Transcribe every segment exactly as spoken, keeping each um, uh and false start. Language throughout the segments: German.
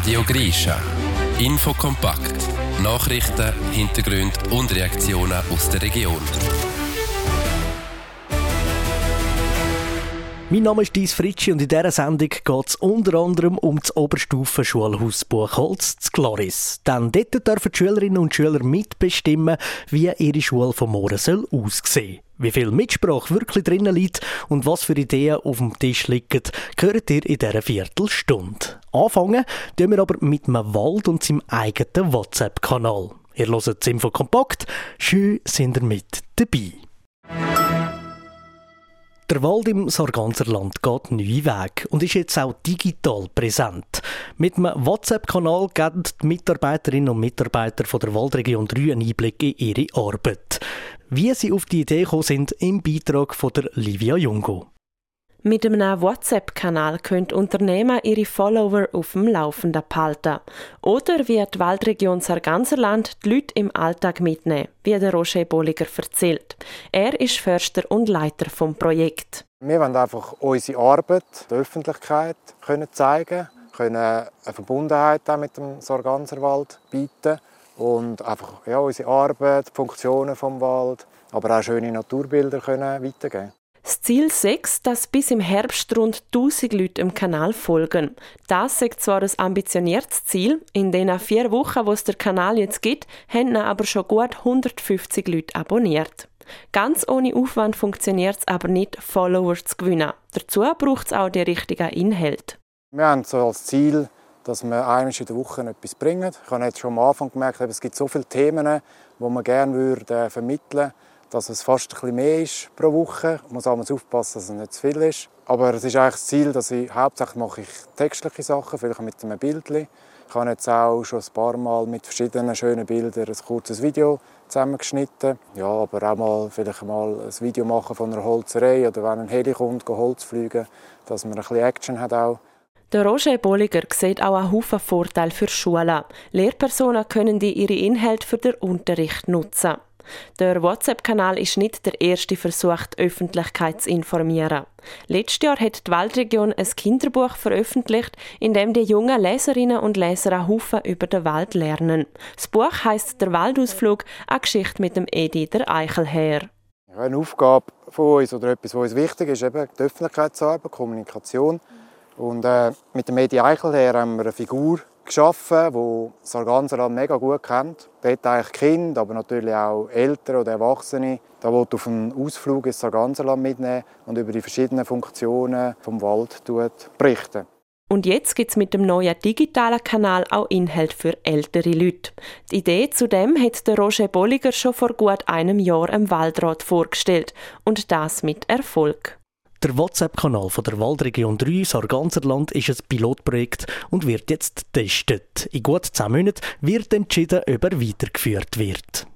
Radio Grisha. Infokompakt. Nachrichten, Hintergründe und Reaktionen aus der Region. Mein Name ist Dies Fritschi und in dieser Sendung geht es unter anderem um das Oberstufenschulhaus Buchholz zu Glaris. Denn dort dürfen die Schülerinnen und Schüler mitbestimmen, wie ihre Schule von morgen soll aussehen. Wie viel Mitsprache wirklich drinnen liegt und was für Ideen auf dem Tisch liegen, hört ihr in dieser Viertelstunde. Anfangen tun wir aber mit einem Wald und seinem eigenen WhatsApp-Kanal. Ihr hört das Infokompakt. Schön sind ihr mit dabei. Der Wald im Sarganserland geht neue Wege und ist jetzt auch digital präsent. Mit einem WhatsApp-Kanal geben die Mitarbeiterinnen und Mitarbeiter von der Waldregion drei einen Einblick in ihre Arbeit. Wie sie auf die Idee gekommen sind, im Beitrag von der Livia Jungo. Mit einem WhatsApp-Kanal können Unternehmen ihre Follower auf dem Laufenden behalten. Oder wie die Waldregion Sarganserland die Leute im Alltag mitnehmen, wie der Roger Bolliger erzählt. Er ist Förster und Leiter des Projekts. Wir wollen einfach unsere Arbeit der Öffentlichkeit können zeigen, können eine Verbundenheit auch mit dem Sarganserwald bieten und einfach ja, unsere Arbeit, die Funktionen des Wald, aber auch schöne Naturbilder können weitergeben. Das Ziel sechs, dass bis im Herbst rund tausend Leute dem Kanal folgen. Das ist zwar ein ambitioniertes Ziel. In den vier Wochen, wo es der Kanal jetzt gibt, haben aber schon gut hundertfünfzig Leute abonniert. Ganz ohne Aufwand funktioniert es aber nicht, Follower zu gewinnen. Dazu braucht es auch die richtigen Inhalte. Wir haben so als Ziel, dass wir einmal in der Woche etwas bringen. Ich habe jetzt schon am Anfang gemerkt, es gibt so viele Themen, die man gerne würde vermitteln würde, dass es fast ein bisschen mehr ist pro Woche. Ich muss auch aufpassen, dass es nicht zu viel ist. Aber es ist eigentlich das Ziel, dass ich hauptsächlich mache ich textliche Sachen, vielleicht mit einem Bildchen. Ich habe jetzt auch schon ein paar Mal mit verschiedenen schönen Bildern ein kurzes Video zusammengeschnitten. Ja, aber auch mal vielleicht mal ein Video machen von einer Holzerei oder wenn ein Heli kommt, Holz fliegen, dass man ein bisschen Action hat auch. Der Roger Bolliger sieht auch einen Haufen Vorteile für Schulen. Lehrpersonen können die ihre Inhalte für den Unterricht nutzen. Der WhatsApp-Kanal ist nicht der erste Versuch, die Öffentlichkeit zu informieren. Letztes Jahr hat die Waldregion ein Kinderbuch veröffentlicht, in dem die jungen Leserinnen und Leser einen Haufen über den Wald lernen. Das Buch heisst «Der Waldausflug», eine Geschichte mit dem Edi der Eichelherr. Ja, eine Aufgabe von uns oder etwas, was uns wichtig ist, eben die Öffentlichkeitsarbeit, Kommunikation. Und äh, mit dem Edi Eichelherr haben wir eine Figur geschaffen, die Sarganserland mega gut kennt. Dort eigentlich Kinder, aber natürlich auch Eltern oder Erwachsene. Da will auf einen Ausflug ins Sarganserland mitnehmen und über die verschiedenen Funktionen des Waldes berichten. Und jetzt gibt es mit dem neuen digitalen Kanal auch Inhalt für ältere Leute. Die Idee zu dem hat der Roger Bolliger schon vor gut einem Jahr im Waldrat vorgestellt. Und das mit Erfolg. Der WhatsApp-Kanal von der Waldregion drei Sarganserland ist ein Pilotprojekt und wird jetzt getestet. In gut zehn Monaten wird entschieden, ob er weitergeführt wird.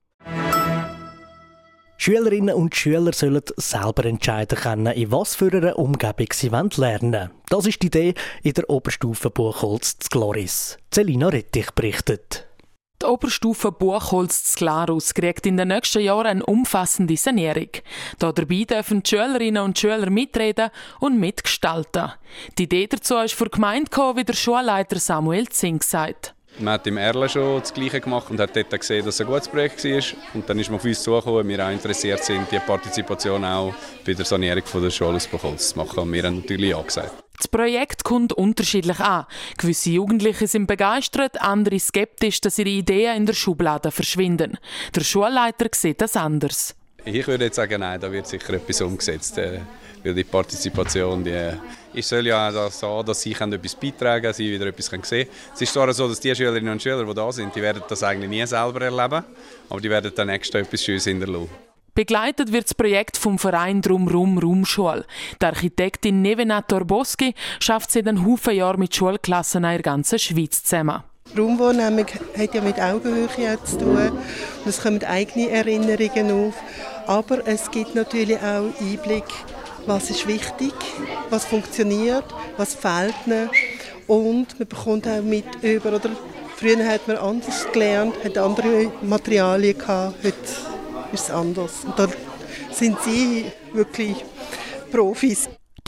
Schülerinnen und Schüler sollen selber entscheiden können, in was für einer Umgebung sie lernen wollen. Das ist die Idee in der Oberstufe Buchholz zu Glaris. Celina Rettich berichtet. Die Oberstufe Buchholz zu Glarus kriegt in den nächsten Jahren eine umfassende Sanierung. Dabei dürfen die Schülerinnen und Schüler mitreden und mitgestalten. Die Idee dazu ist für die Gemeinde gekommen, wie der Schulleiter Samuel Zink sagt. Man hat im Erle schon das Gleiche gemacht und hat dort gesehen, dass es ein gutes Projekt war. Und dann ist man auf uns zugekommen, wir auch interessiert sind, die Partizipation auch bei der Sanierung der Schule aus Buchholz zu machen. Und wir haben natürlich ja gesagt. Das Projekt kommt unterschiedlich an. Gewisse Jugendliche sind begeistert, andere skeptisch, dass ihre Ideen in der Schublade verschwinden. Der Schulleiter sieht das anders. Ich würde jetzt sagen, nein, da wird sicher etwas umgesetzt. Äh, weil die Partizipation, die, ich soll ja auch so, dass sie etwas beitragen können, sie wieder etwas sehen können. Es ist zwar so, dass die Schülerinnen und Schüler, die da sind, die werden das eigentlich nie selber erleben, aber die werden dann nächstes Jahr etwas Schönes hinterlassen. Begleitet wird das Projekt vom Verein Drumrum Raumschule. Die Architektin Nevena Torboski schafft seit einem Haufen Jahren mit Schulklassen in der ganzen Schweiz zusammen. Raumwahrnehmung hat ja mit Augenhöhe zu tun und es kommen eigene Erinnerungen auf. Aber es gibt natürlich auch Einblick, was ist wichtig, was funktioniert, was fehlt nicht. Und man bekommt auch mit über, oder früher hat man anders gelernt, hat andere Materialien gehabt, heute ist es anders. Und da sind sie wirklich Profis.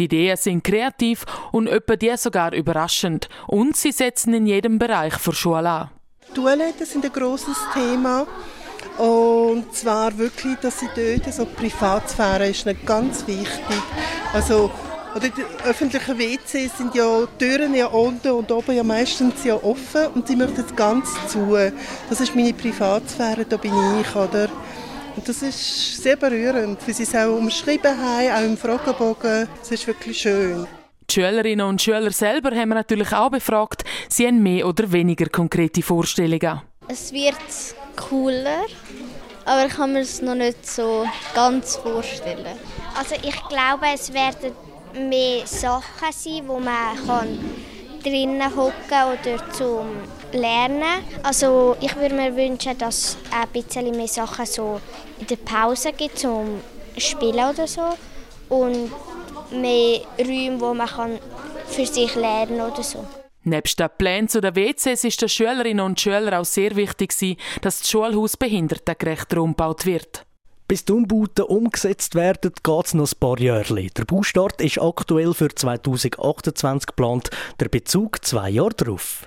Die Ideen sind kreativ und etwa die sogar überraschend. Und sie setzen in jedem Bereich für Schule an. Toiletten sind ein grosses Thema. Und zwar wirklich, dass sie dort, so Privatsphäre ist nicht ganz wichtig. Also, oder die öffentlichen W Cs sind ja, die Türen ja unten und oben ja meistens ja offen und sie möchten es ganz zu. Das ist meine Privatsphäre, da bin ich, oder? Und das ist sehr berührend, wie sie es auch umschrieben haben, auch im Fragebogen. Es ist wirklich schön. Die Schülerinnen und Schüler selber haben wir natürlich auch befragt. Sie haben mehr oder weniger konkrete Vorstellungen. Es wird cooler, aber ich kann mir es noch nicht so ganz vorstellen. Also ich glaube, es werden mehr Sachen sein, wo man kann drinnen hocken oder zum Lernen. Also ich würde mir wünschen, dass es ein bisschen mehr Sachen so in der Pause gibt zum Spielen oder so und mehr Räume, wo man kann für sich lernen oder so. Nebst den Plänen zu den W Cs ist den Schülerinnen und Schülern auch sehr wichtig, dass das Schulhaus behindertengerecht umgebaut wird. Bis die Umbauten umgesetzt werden, geht es noch ein paar Jahre. Der Baustart ist aktuell für zwanzig achtundzwanzig geplant, der Bezug zwei Jahre darauf.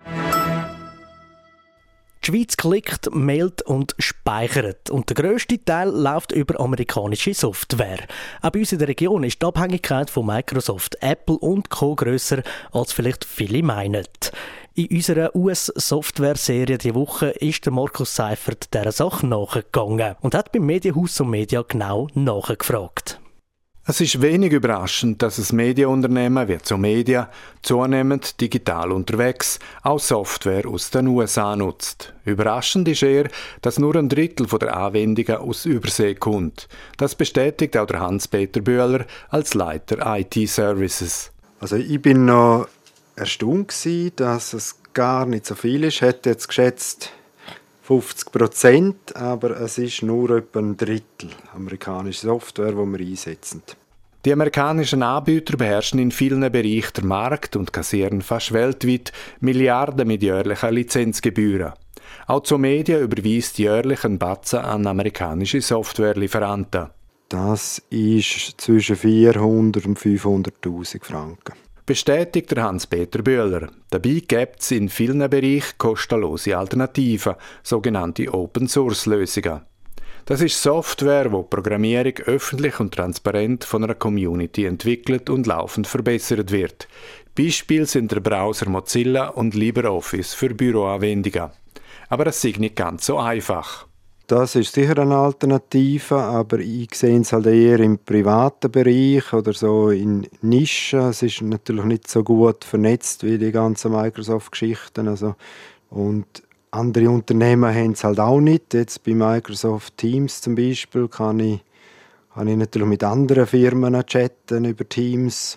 Die Schweiz klickt, mailt und speichert. Und der grösste Teil läuft über amerikanische Software. Auch bei uns in der Region ist die Abhängigkeit von Microsoft, Apple und Co. grösser, als vielleicht viele meinen. In unserer U S-Software-Serie diese Woche ist der Markus Seifert dieser Sache nachgegangen und hat beim Medienhaus und Media genau nachgefragt. Es ist wenig überraschend, dass das Medienunternehmen wie so Media zunehmend digital unterwegs auch Software aus den U S A nutzt. Überraschend ist eher, dass nur ein Drittel der Anwendungen aus Übersee kommt. Das bestätigt auch der Hans-Peter Bühler als Leiter I T-Services. Also ich bin noch erstaunt gewesen, dass es gar nicht so viel ist. Ich hätte jetzt geschätzt fünfzig Prozent, aber es ist nur etwa ein Drittel amerikanische Software, die wir einsetzen. Die amerikanischen Anbieter beherrschen in vielen Bereichen den Markt und kassieren fast weltweit Milliarden mit jährlichen Lizenzgebühren. Auch zur Media überweist jährlich ein Batzen an amerikanische Softwarelieferanten. Das ist zwischen vierhundert und fünfhunderttausend Franken. Bestätigt der Hans-Peter Bühler. Dabei gibt es in vielen Bereichen kostenlose Alternativen, sogenannte Open-Source-Lösungen. Das ist Software, wo die Programmierung öffentlich und transparent von einer Community entwickelt und laufend verbessert wird. Beispiele sind der Browser Mozilla und LibreOffice für Büroanwendungen. Aber es ist nicht ganz so einfach. Das ist sicher eine Alternative, aber ich sehe es halt eher im privaten Bereich oder so in Nischen. Es ist natürlich nicht so gut vernetzt wie die ganzen Microsoft-Geschichten. Also, und andere Unternehmen haben es halt auch nicht. Jetzt bei Microsoft Teams zum Beispiel kann ich, kann ich natürlich mit anderen Firmen chatten über Teams.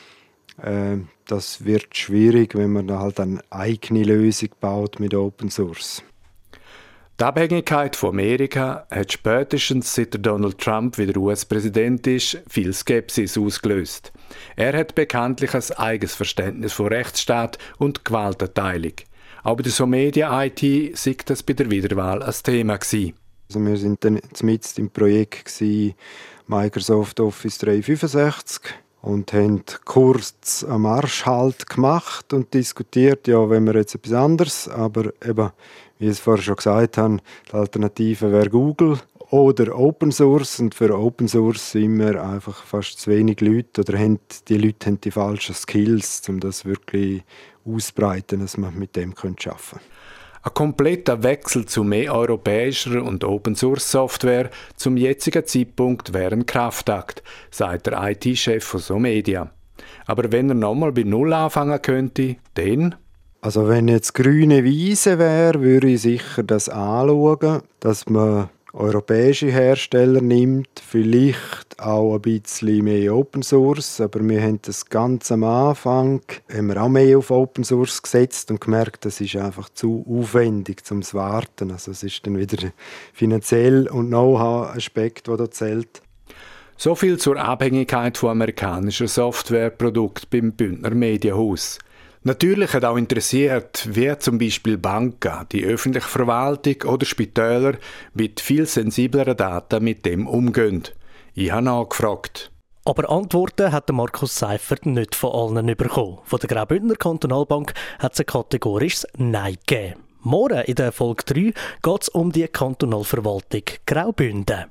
Äh, das wird schwierig, wenn man da halt eine eigene Lösung baut mit Open Source. Die Abhängigkeit von Amerika hat spätestens seit Donald Trump wieder U S-Präsident ist, viel Skepsis ausgelöst. Er hat bekanntlich ein eigenes Verständnis von Rechtsstaat und Gewaltenteilung. Auch bei der SoMedia I T sei das bei der Wiederwahl ein Thema gewesen. Also wir waren dann mitten im Projekt gewesen, Microsoft Office dreihundertfünfundsechzig und haben kurz einen Marschhalt gemacht und diskutiert, ja, wenn wir jetzt etwas anderes, aber eben, wie ich es vorher schon gesagt habe, die Alternative wäre Google oder Open Source. Und für Open Source sind wir einfach fast zu wenig Leute oder haben, die Leute haben die falschen Skills, um das wirklich auszubreiten, dass man mit dem arbeiten könnte. Ein kompletter Wechsel zu mehr europäischer und Open-Source-Software zum jetzigen Zeitpunkt wäre ein Kraftakt, sagt der I T-Chef von SoMedia. Aber wenn er nochmal bei Null anfangen könnte, dann? Also wenn jetzt grüne Wiese wäre, würde ich sicher das anschauen, dass man europäische Hersteller nimmt, vielleicht auch ein bisschen mehr Open Source, aber wir haben das ganz am Anfang haben wir auch mehr auf Open Source gesetzt und gemerkt, das ist einfach zu aufwendig zum Warten. Also es ist dann wieder finanziell und Know-how-Aspekt, der da zählt. So viel zur Abhängigkeit von amerikanischen Softwareprodukten beim Bündner Medienhaus. Natürlich hat auch interessiert, wie zum Beispiel Banken, die öffentliche Verwaltung oder Spitäler mit viel sensibleren Daten mit dem umgehen. Ich habe nachgefragt. Aber Antworten hat Markus Seifert nicht von allen bekommen. Von der Graubündner Kantonalbank hat es ein kategorisches Nein gegeben. Morgen in der Folge drei geht es um die Kantonalverwaltung Graubünden.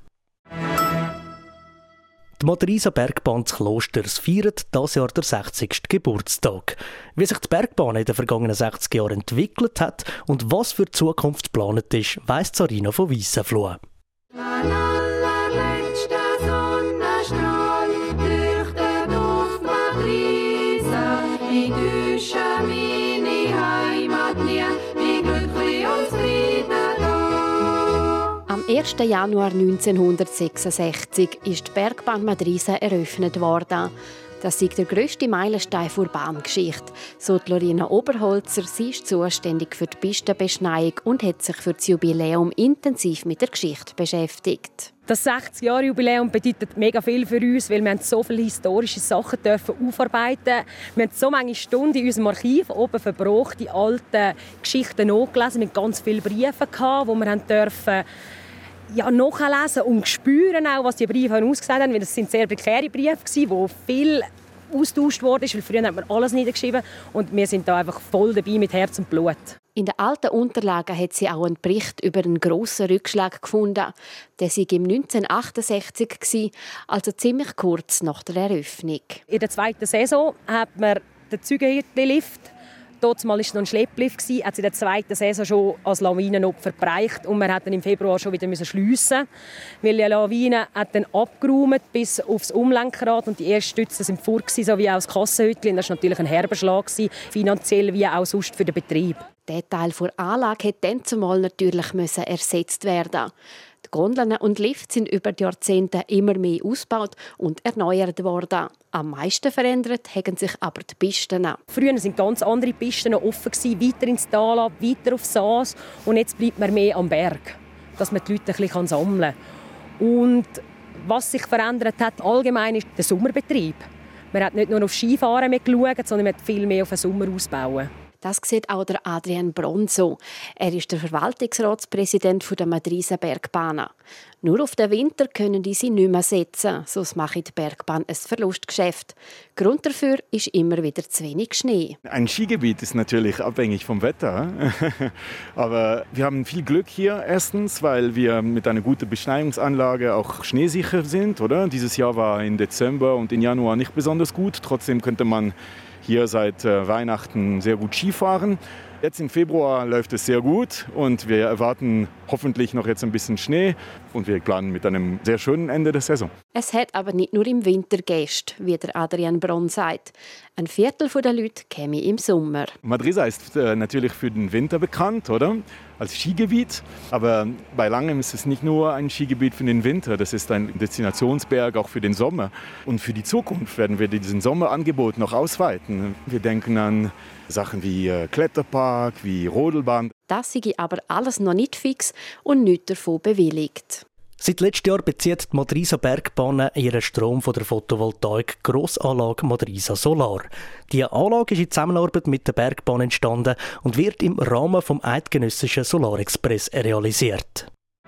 Die Madriser Bergbahn des Klosters feiert dieses Jahr den sechzigsten Geburtstag. Wie sich die Bergbahn in den vergangenen sechzig Jahren entwickelt hat und was für die Zukunft geplant ist, weiss Sarina von Weissenfluh. Am ersten Januar neunzehnhundertsechsundsechzig ist die Bergbahn Madrisa eröffnet worden. Das ist der grösste Meilenstein der Bahngeschichte. So die Lorena Oberholzer, sie ist zuständig für die Pistenbeschneiung und hat sich für das Jubiläum intensiv mit der Geschichte beschäftigt. Das sechzig-Jahre-Jubiläum bedeutet mega viel für uns, weil wir so viele historische Sachen dürfen aufarbeiten. Wir haben so viele Stunden in unserem Archiv oben verbracht, die alten Geschichten nachgelesen, mit ganz vielen Briefen, die wir dürfen ja, nachlesen und spüren, auch, was die Briefe ausgesagt haben. Das sind sehr prekäre Briefe, wo viel austauscht wurde, weil früher hat man alles niedergeschrieben und wir sind da einfach voll dabei mit Herz und Blut. In den alten Unterlagen hat sie auch einen Bericht über einen grossen Rückschlag gefunden. Der war im neunzehnhundertachtundsechzig, also ziemlich kurz nach der Eröffnung. In der zweiten Saison hat man den Zügenhirtli-Lift. Dort war es noch ein Schlepplift, hat sie in der zweiten Saison schon als Lawinenopfer bereicht und man hat dann im Februar schon wieder schliessen, weil die Lawine hat dann abgeräumt bis aufs Umlenkrad und die ersten Stützen sind vor, so wie auch das Kassenhütchen. Das war natürlich ein herber Schlag, finanziell wie auch sonst für den Betrieb. Der Teil der Anlage musste dann zumal natürlich ersetzt werden. Die Gondeln und Lifte sind über die Jahrzehnte immer mehr ausgebaut und erneuert worden. Am meisten verändert haben sich aber die Pisten. Früher waren ganz andere Pisten offen, weiter ins Tal ab, weiter auf Saas. Und jetzt bleibt man mehr am Berg, dass man die Leute ein bisschen sammeln kann. Und was sich verändert hat, allgemein ist der Sommerbetrieb. Man hat nicht nur auf Skifahren mehr geschaut, sondern man hat viel mehr auf den Sommer ausbauen. Das sieht auch der Adrian Bronzo. Er ist der Verwaltungsratspräsident der Madriser Bergbahnen. Nur auf den Winter können die sie nicht mehr setzen, sonst macht die Bergbahn ein Verlustgeschäft. Grund dafür ist immer wieder zu wenig Schnee. Ein Skigebiet ist natürlich abhängig vom Wetter. Aber wir haben viel Glück hier. Erstens, weil wir mit einer guten Beschneiungsanlage auch schneesicher sind. Oder? Dieses Jahr war im Dezember und im Januar nicht besonders gut. Trotzdem könnte man hier seit äh, Weihnachten sehr gut Skifahren. Jetzt im Februar läuft es sehr gut und wir erwarten hoffentlich noch jetzt ein bisschen Schnee und wir planen mit einem sehr schönen Ende der Saison. Es hat aber nicht nur im Winter Gäste, wie der Adrian Bronn sagt. Ein Viertel der Leute käme im Sommer. Madrisa ist äh, natürlich für den Winter bekannt, oder? Als Skigebiet. Aber bei langem ist es nicht nur ein Skigebiet für den Winter, das ist ein Destinationsberg auch für den Sommer. Und für die Zukunft werden wir diesen Sommerangebot noch ausweiten. Wir denken an Sachen wie äh, Kletterpark, wie Rodelbahn. Das sei aber alles noch nicht fix und nichts davon bewilligt. Seit letztem Jahr bezieht die Madriser Bergbahn ihren Strom von der Photovoltaik-Grossanlage Madrisa Solar. Diese Anlage ist in Zusammenarbeit mit der Bergbahn entstanden und wird im Rahmen des eidgenössischen Solarexpress realisiert.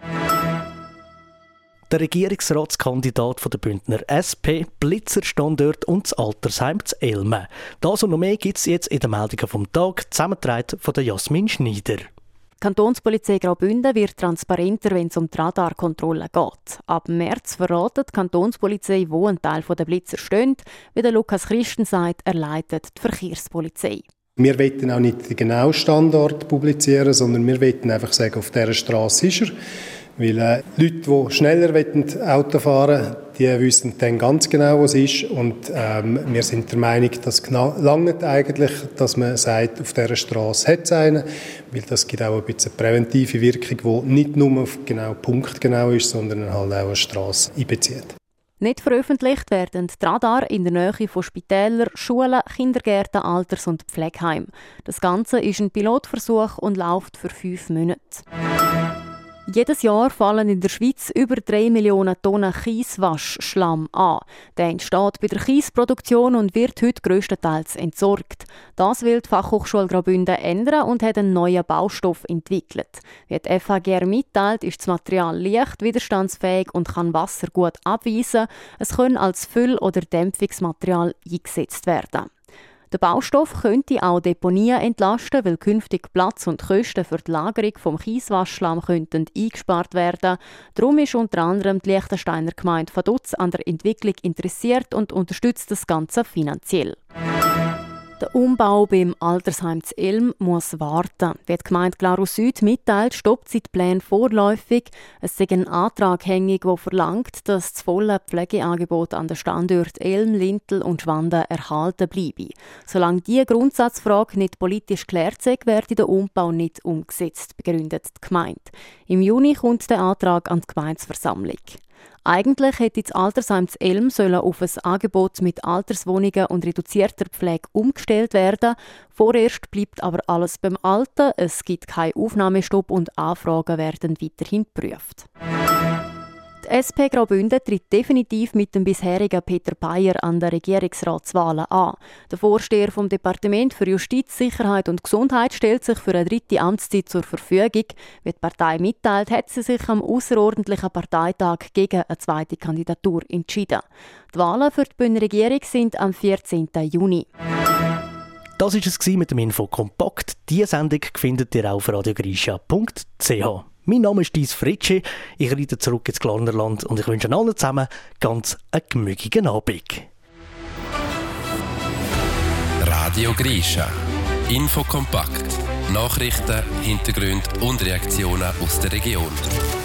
Der Regierungsratskandidat der Bündner S P, Blitzerstandort und das Altersheim zu Elmen. Das und noch mehr gibt es jetzt in den Meldungen vom Tag, zusammengetragen von Jasmin Schneider. Die Kantonspolizei Graubünden wird transparenter, wenn es um die Radarkontrolle geht. Ab März verratet die Kantonspolizei, wo ein Teil der Blitzer steht. Wie der Lukas Christen sagt, er leitet die Verkehrspolizei. Wir wollen auch nicht den genauen Standort publizieren, sondern wir wollen einfach sagen, auf dieser Straße ist er. Weil äh, Leute, die schneller Auto fahren wollen, die wissen dann ganz genau, was es ist. Und ähm, wir sind der Meinung, dass es langt eigentlich, dass man sagt, auf dieser Straße hat es einen. Weil das gibt auch ein bisschen präventive Wirkung, die nicht nur auf genau punktgenau ist, sondern halt auch eine Straße einbezieht. Nicht veröffentlicht werden die Radar in der Nähe von Spitälern, Schulen, Kindergärten, Alters- und Pflegeheimen. Das Ganze ist ein Pilotversuch und läuft für fünf Monate. Jedes Jahr fallen in der Schweiz über drei Millionen Tonnen Kieswaschschlamm an. Der entsteht bei der Kiesproduktion und wird heute grösstenteils entsorgt. Das will die Fachhochschule Graubünden ändern und hat einen neuen Baustoff entwickelt. Wie die F H G R mitteilt, ist das Material leicht, widerstandsfähig und kann Wasser gut abweisen. Es kann als Füll- oder Dämpfungsmaterial eingesetzt werden. Der Baustoff könnte auch Deponien entlasten, weil künftig Platz und Kosten für die Lagerung vom Kieswaschschlamm könnten eingespart werden. Darum ist unter anderem die Liechtensteiner Gemeinde Vaduz an der Entwicklung interessiert und unterstützt das Ganze finanziell. Der Umbau beim Altersheim zu Elm muss warten. Wie die Gemeinde Glarus Süd mitteilt, stoppt sie die Pläne vorläufig. Es ist ein Antrag hängig, der verlangt, dass das volle Pflegeangebot an den Standorten Elm, Lintel und Schwanden erhalten bleibe. Solange diese Grundsatzfrage nicht politisch geklärt ist, werde der Umbau nicht umgesetzt, begründet die Gemeinde. Im Juni kommt der Antrag an die Gemeindeversammlung. Eigentlich hätte das Altersheim zu Elm sollen auf ein Angebot mit Alterswohnungen und reduzierter Pflege umgestellt werden. Vorerst bleibt aber alles beim Alten. Es gibt keinen Aufnahmestopp und Anfragen werden weiterhin geprüft. Die S P Graubünden tritt definitiv mit dem bisherigen Peter Bayer an der Regierungsratswahlen an. Der Vorsteher vom Departement für Justiz, Sicherheit und Gesundheit stellt sich für eine dritte Amtszeit zur Verfügung. Wie die Partei mitteilt, hat sie sich am außerordentlichen Parteitag gegen eine zweite Kandidatur entschieden. Die Wahlen für die Bündner Regierung sind am vierzehnten Juni. Das war es mit dem Info Kompakt. Diese Sendung findet ihr auf radiogrisha punkt c h. Mein Name ist Dies Fritschi, ich reite zurück ins Glarnerland und ich wünsche allen zusammen ganz einen gemütlichen Abend. Radio Grisha. Info kompakt. Nachrichten, Hintergründe und Reaktionen aus der Region.